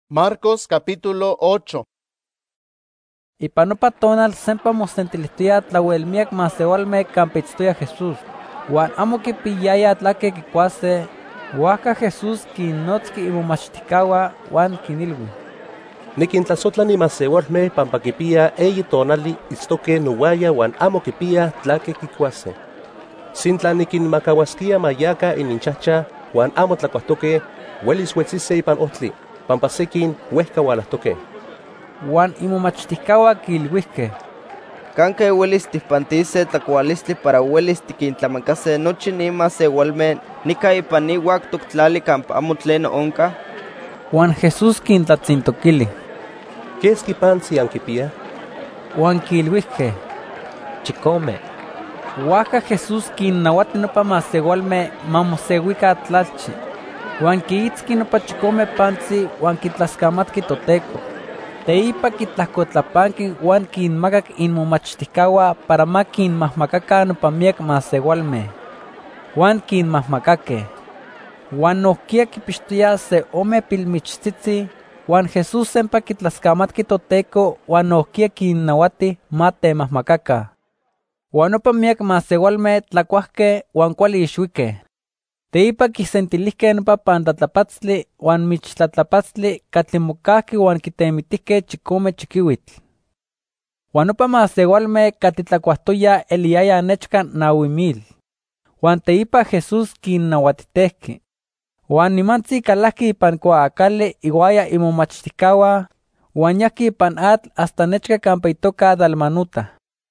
Marcos capítulo 8. Ipan nopa tonal sempa mosentilihtoya tlauelmiak masewalmeh campa itztoya Jesús, uan amo kipiyaya tlake kikuase, huajka Jesús kinnotzki imomachtijkauan uan kinilui: Nikintlasotla nimasewalmeh pampa kipia eyi tonali itztoke nowaya uan amo kipia tlake kikuase. Sintla nikinmakauaskia mayaka ininchahcha uan amo tlakuahtoke, uelis huetzise ipan ohtli, pampa sekin uehka ualahtoke. Uan imomachtijkauan kiilhuihkeh: ¿Canque uelis tihpantise tlakualistli para uelis tikintlamacase nochi nimasewalmeh nika ipan ni uactoc tlali campa amo tleno onca? Uan Jesús kintlatzintokili: ¿Keski pantzi ankipia? Uan kiilhuihkeh: Chikome. Huajka Jesús kinnauati nopa masewalmeh ma moseuika tlalchi, uan kiitzki nopa chikome pantzi uan kitlaskamatki Toteko. Teipa kitlahkotlapanki uan kinmakak inmomachtijkauan para ma kinmahmakakan nopa miak masewalmeh. Uan kinmahmakakeh. Uan nohkia kipixtoya se ome pilmichtzitzi, uan Jesús sempa kitlaskamatki Toteko uan nohkia kinnauati ma temahmakakan. Uan nopa miak masewalmeh tlakuahkeh uan kuali ixuikeh. Teipa kisentilihkeh nopa pantlatlapatztli uan michtlatlapatztli katli mokahki uan kitemitihkeh chikome chikiuitl. Uan nopa masewalmeh katli tlakuahtoya eliyaya nechka 9,000. Uan teipa Jesús kinnauatitehki. Uan nimantzi kalahki ipan kuaakali iuaya imomachtijkauan, uan yahki ipan atl hasta nechka campa itoka Dalmanuta.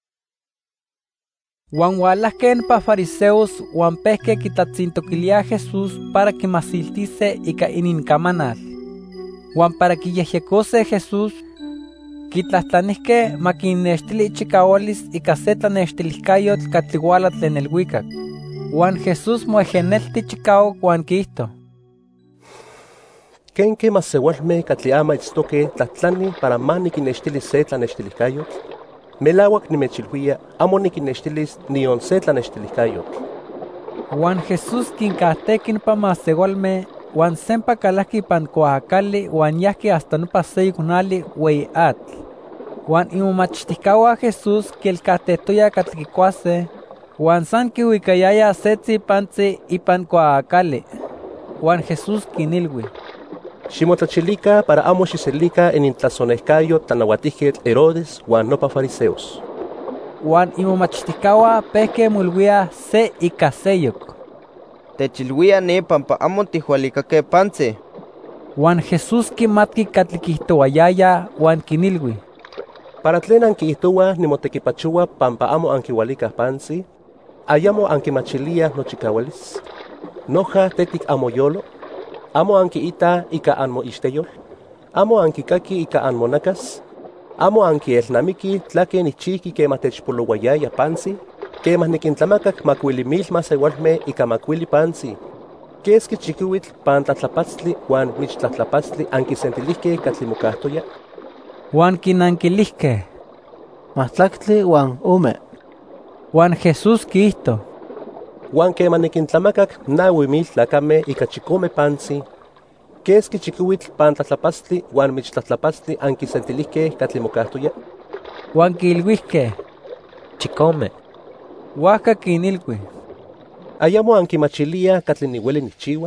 Uan ualahkeh nopa fariseos uan pehkeh kitlatzintokiliah Jesús para kimasiltise ika ininkamanal. Uan para kiyejyekose Jesús, kitlahtlanihkeh ma kinnextili chikahualis ika se tlanextilihkayotl katli uala tlen elhuikak. Uan Jesús moejenelti chikauak uan kihto: ¿Kenke masewalmeh katli ama itztoke tlatlani para ma nikinnextili se tlanextilihkayotl? Melauak nimechilhuia, amo nikinnextilis nion se tlanextilihkayotl. Uan Jesús kinkahteki nopa masewalmeh, uan sempa kalahki ipan kuaakali uan yahki hasta nopa seyokonali ueyi atl. Uan imomachtijkauan Jesús kielkahtehtoya katli kikuase, uan san kiuikayaya setzi pantzi ipan kuaakali. Uan Jesús kinilhui: Ximotlachilika para amo xiselika inintlasonehkayotl tlanauatijketl Herodes uan nopa fariseos. Uan imomachtijkauan pehkeh moilhuiah se ika seyok: Techilhuia ni pampa amo tihualikakeh pantzi. Uan Jesús kimatki katli kihtowayaya uan kinilhui: ¿Para tlen ankiihtowa nimotekipachowa pampa amo ankiualikah pantzi? ¿Ayamo ankimachiliah nochikaualis? ¿Noja tetik amoyolo? ¿Amo ankiita ika anmoixteyol? ¿Amo ankikaki ika anmonakas? ¿Amo ankielnamiki tlake nichihki kemah techpolowayaya pantzi? Kemah nikintlamakak makuili mil masewalmeh ika makuili pantzi. ¿Keski chikiuitl pantlatlapatztli uan michtlatlapatztli ankisentilihkeh katli mokahtoya? Uan kinankilihkeh: Mahtlaktli uan ome. Uan Jesús kihto: Uan kemah nikintlamakak 9,000 tlakameh ika chikome pantzi, ¿keski chikiuitl pantlatlapatztli uan michtlatlapatztli ankisentilihkeh katli mokahtoya? Uan kiilhuihkeh: Chikome. Huajka kinilhui: ¿Ayamo ankimachiliah katli niueli nikchiua?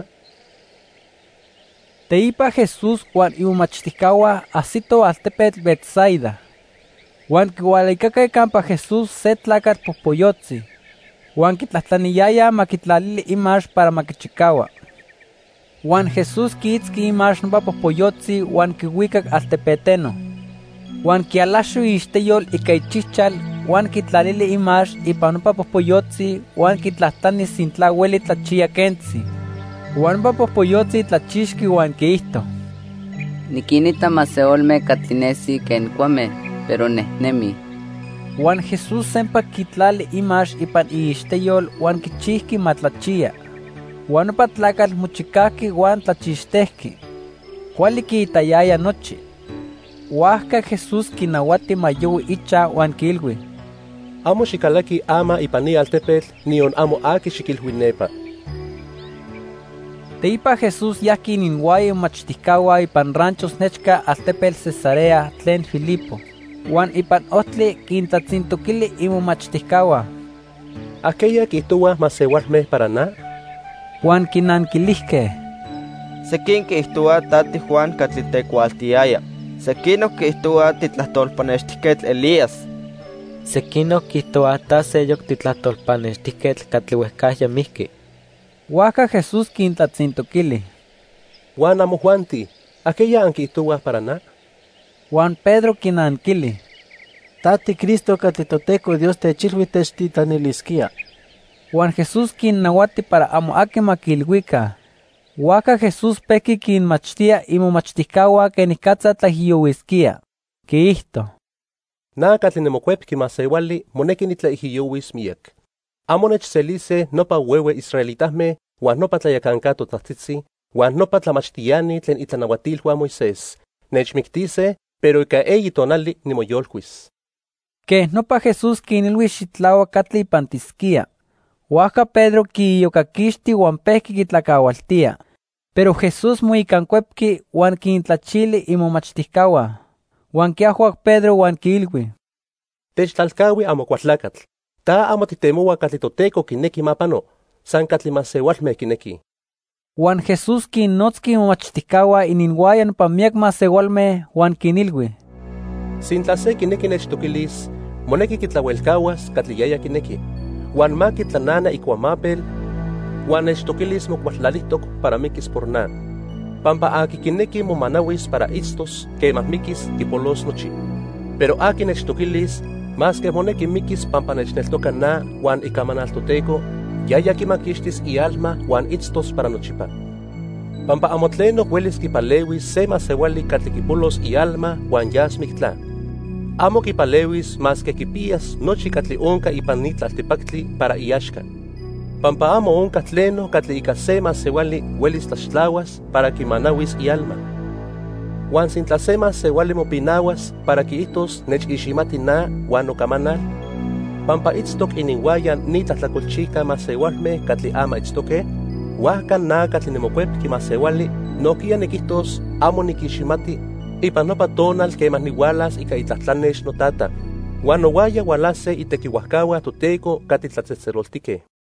Teipa Jesús uan imomachtijkauan ajsitoh altepetl Betsaida. Uan kiualikakeh campa Jesús se tlakatl pohpoyotzi, uan kitlahtlaniyaya ma kitlalili imax para ma kichikaua. Uan Jesús kiitzki imax nopa pohpoyotzi uan kiuikak altepeteno. Uan kialaxo iixteyol ika ichihchal uan kitlalili imax ipan nopa pohpoyotzi uan kitlahtani sintla ueli tlachia kentzi. Uan nopa pohpoyotzi tlachixki uan kiihto: Nikinita masewalmeh katlinesi ken kuameh, pero nehnemi. Uan Jesús sempa kitlali imax ipan iixteyol uan kichihki matlachia. Uan nopa tlakatl mochikahki uan tlachixtehki. Kuali kiitayaya nochi. Huajka Jesús kinauati ma youi icha uan kiilhui: Amo xikalaki ama ipan ni altepetl, nion amo aki xikilhui nepa. Teipa Jesús yahki ininhuaya machticaua ipan ranchos nechka altepel Cesarea tlen Filipo. Juan ipan otli quintatzintoquili imomachticaua. Aquella quihtoua masewalme para na, Juan quinanquilihque. Sequin quihtoua tati Juan catlitecualtiaya. Sequinoc quihtoua titlahtolpanextiquetl Elías. Sequinoc quihtoua ta seyoc titlahtolpanextiquetl catliuehcaya mihqui. Huaca Jesús quintatzintoquili. Juan amo Juanti, aquella anquihtoua para na, Juan Pedro quinanquili. Tati Cristo catlitoteco Dios techilhui techtitanilisquia. Juan Jesús quinnahuati para amo aqui maquilhuica. Huaca Jesús pequi quinmachtia imomachticaua quenicatza tlahiyohuisquia. Quiihto. na catlinemocuepqui masewali moneki nitlaihiyouis miek. Amo nechselise nopa huehue israelitahme, huan nopa tlayacancato tlahtitzi, huan nopa tlamachtiani tlen itlanahuatilhua Moisés. Nechmictise, pero ica eyi tonali nimoyolhuis. Que nopa Jesús quinilhui xitlaua catli ipantisquia. Huaca Pedro quiyocaquixti huan pehqui quitlacaualtia. Pero Jesús moicancuepqui huan quintlachili imomachticaua. Huan quiahuac Pedro huan quilhui. Techtlalcaui amo cuatlacatl. Ta amo titemoua catli toteco quineki mapano, san catli masewalme quineki. Huan Jesús quinnotzqui imomachticaua ininhuaya nopa miak masewalme huan quinilhui. Sintla se quineki nechtoquilis, moneki kitlauelcauas catli yaya quineki. Huan ma kitlanana ikuamapel, huan nechtoquilis mocuatlalihtoc para mikis por na. Pampa aki quineki momanawis para istos, quemah mikis kipolos nochi. Pero aki nechtoquilis, mas que moneki mikis pampa nechneltoca na, huan ikamanal toteco, yaya kimakixtis ialma huan istos para nochipa. Pampa amotleno huelis kipalewis se masewali catli kipolos ialma huan yas miktla. Amo kipalewis mas que kipias nochi catli onca ipan nitlaltipactli para iashka. Pampa amo onca tleno catli ika se masewali huelis tlaxtlawas para kimanawis ialma. Huan sintla se masewali mopinawas para kiitos nechiximati na huan okamanal. Pampa itztok ininhuayan nitlatlacolchica masewalme catli ama itztoque, huacan na catli nemocuepqui masewali noquia nikihtos amo nikiximati ipan nopa tonal quemah nihualas ika itlahtlanex notata, huan nowaya hualase itequihuahcaua toteco catli tlatzetzeroltique.